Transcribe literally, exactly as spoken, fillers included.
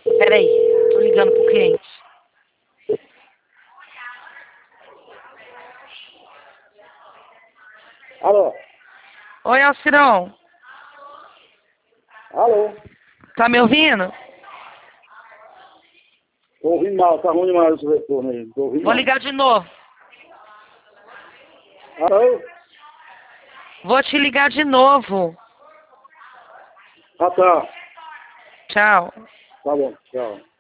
Peraí, tô ligando pro cliente. Alô? Oi, Alcirão. Alô? Tá me ouvindo? Tô ouvindo mal, tá ruim demais esse retorno aí. Tô ouvindo Vou mal. ligar de novo. Alô? Vou te ligar de novo. Ah, tá. Tchau. Tá bom, tchau.